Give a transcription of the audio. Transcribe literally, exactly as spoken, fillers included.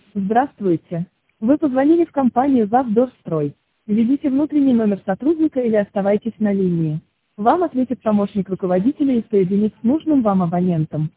Здравствуйте. Вы позвонили в компанию «Завдорстрой». Введите внутренний номер сотрудника или оставайтесь на линии. Вам ответит помощник руководителя и соединит с нужным вам абонентом.